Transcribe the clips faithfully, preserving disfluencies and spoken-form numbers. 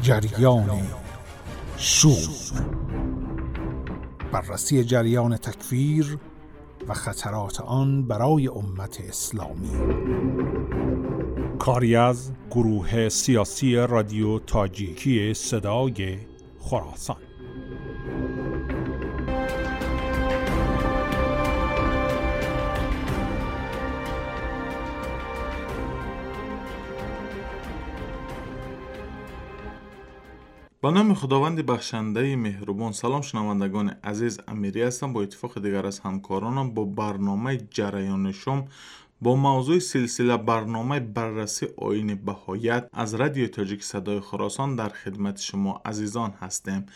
جریان شور، بررسی جریان تکفیر و خطرات آن برای امت اسلامی. کاری از گروه سیاسی رادیو تاجیکی صدای خراسان. با نام خداوند بخشنده مهربان. سلام شنوندگان عزیز، امیری هستم. با اتفاق دیگر از همکارانم با برنامه جریان شم با موضوع سلسله برنامه بررسی آیین بهاییت از رادیو تاجیک صدای خراسان در خدمت شما عزیزان هستیم.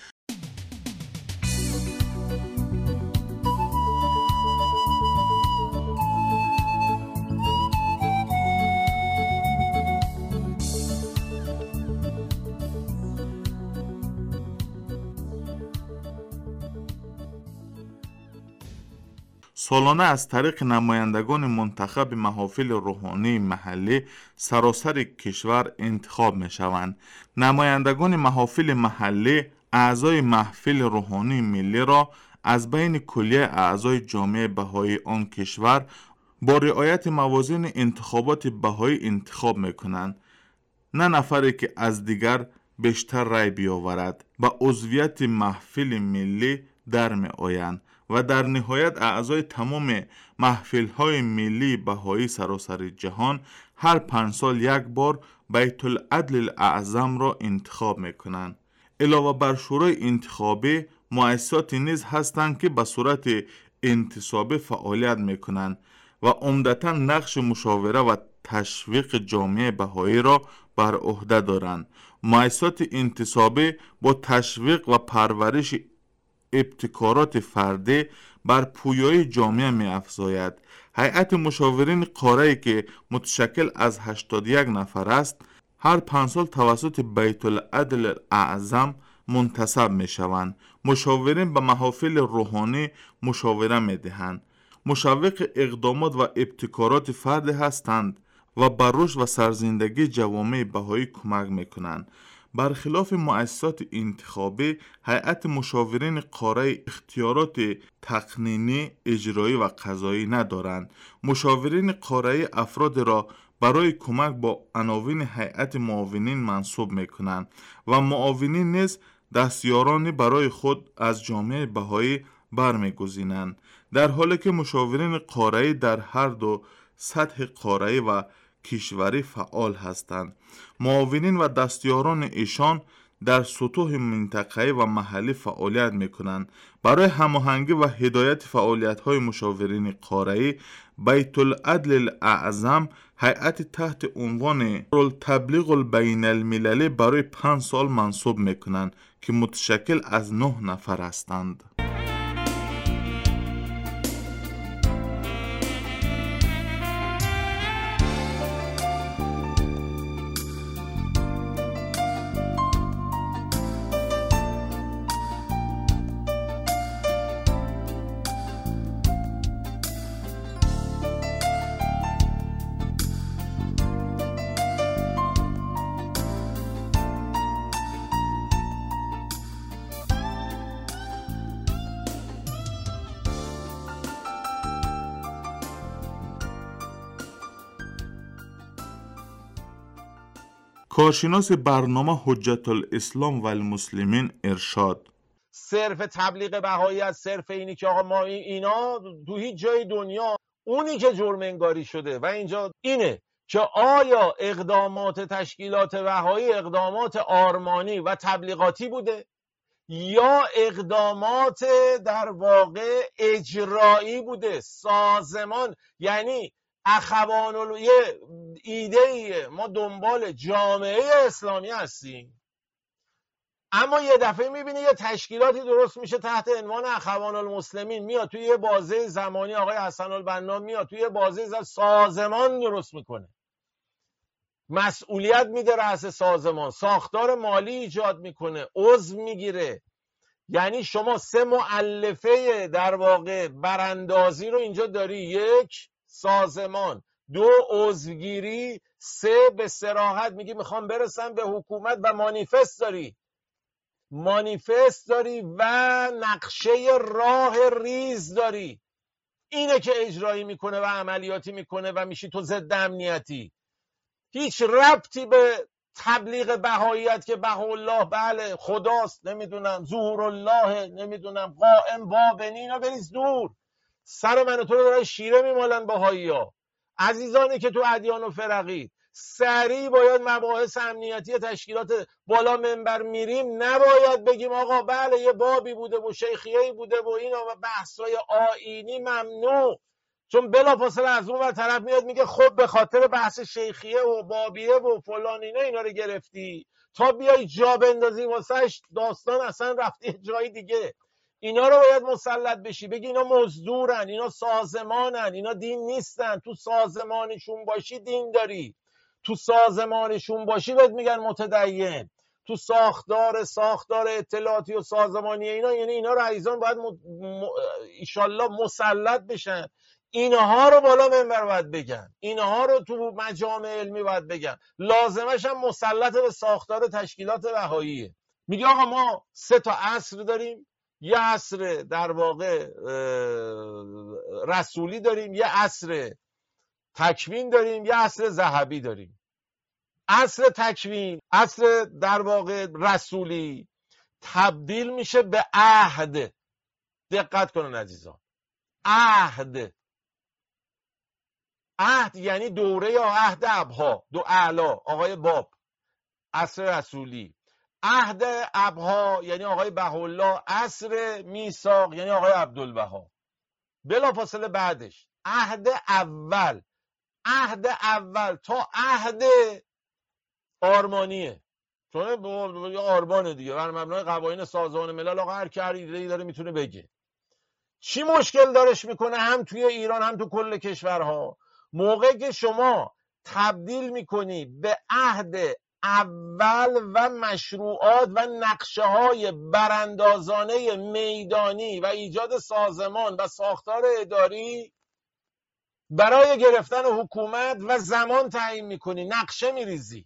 سالانه از طریق نمایندگان منتخب محافل روحانی محلی سراسر کشور انتخاب می شوند. نمایندگان محافل محلی اعضای محفل روحانی ملی را از بین کلیه اعضای جامعه بهایی آن کشور با رعایت موازین انتخابات بهایی انتخاب می کنند. نه نفری که از دیگر بیشتر رای بیاورد با عضویت محفل ملی در می آیند و در نهایت اعضای تمام محفل‌های ملی بهایی سراسر جهان هر پنج سال یک بار بیت العدل اعظم را انتخاب می‌کنند. علاوه بر شورای انتخابی، مؤسساتی نیز هستند که به صورت انتصابی فعالیت می‌کنند و عمدتاً نقش مشاوره و تشویق جامعه بهایی را بر عهده دارند. مؤسسات انتصابی با تشویق و پرورش ابتکارات فردی بر پویایی جامعه می افزاید. هیئت مشاورین قاره که متشکل از هشتاد و یک نفر است هر پنج سال توسط بیت العدل اعظم منتصب می شوند. مشاورین به محافل روحانی مشاوره می دهند، مشوق اقدامات و ابتکارات فردی هستند و بر رشد و سرزندگی جوامع بهایی کمک می کنند. برخلاف مؤسسات انتخابی، هیئت مشاورین قاره اختیارات تقنینی، اجرایی و قضایی ندارند. مشاورین قاره افراد را برای کمک با عناوین هیئت معاونین منصوب می‌کنند و معاونین نیز دستیارانی برای خود از جامعه بهایی برمی‌گزینند، در حالی که مشاورین قاره در هر دو سطح قاره و کشوری فعال هستند. معاونین و دستیاران ایشان در سطوح منطقه‌ای و محلی فعالیت می‌کنند. برای هماهنگی و هدایت فعالیت‌های مشاورین قاره‌ای، بیت العدل اعظم هیئت تحت عنوان تبلیغ البین المللی برای پنج سال منصوب می‌کنند که متشکل از نه نفر هستند. کارشناس برنامه حجت الاسلام و المسلمین ارشاد: صرف تبلیغ بهاییت، صرف اینی که آقا ما اینا تو هیچ جای دنیا، اونی که جرم انگاری شده و اینجا اینه که آیا اقدامات تشکیلات بهایی اقدامات آرمانی و تبلیغاتی بوده یا اقدامات در واقع اجرایی بوده، سازمان. یعنی اخوان یه ایده ایه ما دنبال جامعه اسلامی هستیم، اما یه دفعه میبینی یه تشکیلاتی درست میشه تحت عنوان اخوان المسلمین، میاد توی یه بازه زمانی آقای حسن البنا میاد توی یه بازه زمانی سازمان درست میکنه، مسئولیت میده رأس سازمان، ساختار مالی ایجاد میکنه، عضو میگیره. یعنی شما سه مؤلفه در واقع براندازی رو اینجا داری: یک، سازمان، دو عضوگیری، سه به صراحت میگی میخوام برسم به حکومت و مانیفست داری مانیفست داری و نقشه راه ریز داری. اینه که اجرایی میکنه و عملیاتی میکنه و میشی تو ضد امنیتی. هیچ ربطی به تبلیغ بهاییت که بهاءالله بله خداست، نمیدونم ظهور الله، نمیدونم قائم بابنی، اینا بریز دور. سر من و تو رو داره شیره میمالن بهایی‌ها. عزیزانی که تو ادیان و فرقید، سریع باید مباحث امنیتی تشکیلات بالا منبر میریم، نباید بگیم آقا بله یه بابی بوده و شیخیه‌ای بوده و اینا و بحث‌های آیینی ممنوع. چون بلافاصله از اون ور طرف میاد میگه خب به خاطر بحث شیخیه و بابیه و فلان اینا اینا رو گرفتی، تا بیای جا بندازی واسهش داستان اصلا رفتی جای دیگه. اینا رو باید مسلط بشی، بگی اینا مزدورن، اینا سازمانن، اینا دین نیستن. تو سازمانشون باشی دین داری، تو سازمانشون باشی بهت میگن متدین. تو ساختار ساختار اطلاعاتی و سازمانی اینا، یعنی اینا رئیسان باید م... م... ایشالله مسلط بشن. اینها رو بالا منبر باید بگن، اینها رو تو مجامع علمی باید بگن. لازمش هم مسلط به ساختار تشکیلات بهاییه. میگه آقا ما سه تا عصر داریم، یه عصر در واقع رسولی داریم، یه عصر تکوین داریم، یه عصر ذهبی داریم. عصر تکوین، عصر در واقع رسولی تبدیل میشه به عهد. دقت کنن عزیزان، عهد. عهد یعنی دوره یا عهد ابها، دو اعلی آقای باب، عصر رسولی. عهد ابها یعنی آقای بهاءالله، عصر میثاق یعنی آقای عبدالبها. بلافاصله بعدش عهد اول. عهد اول تا عهد آرمانیه، چون آرمانه دیگه، بر مبنای قوانین سازمان ملل. آقا هر کی هر ایده‌ای داره میتونه بگه. چی مشکل دارش میکنه هم توی ایران هم تو کل کشورها؟ موقعی که شما تبدیل میکنی به عهد اول و مشروعات و نقشه های براندازانه میدانی و ایجاد سازمان و ساختار اداری برای گرفتن حکومت و زمان تعیین میکنی، نقشه میریزی.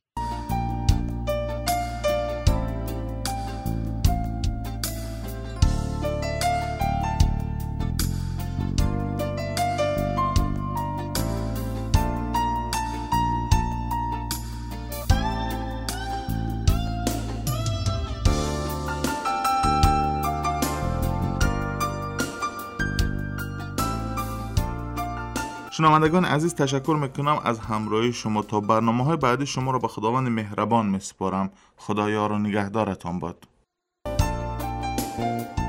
شنوندگان عزیز، تشکر میکنم از همراهی شما. تا برنامه‌های بعدی شما را به خداوند مهربان میسپارم. خدایا را نگهدارتان باد.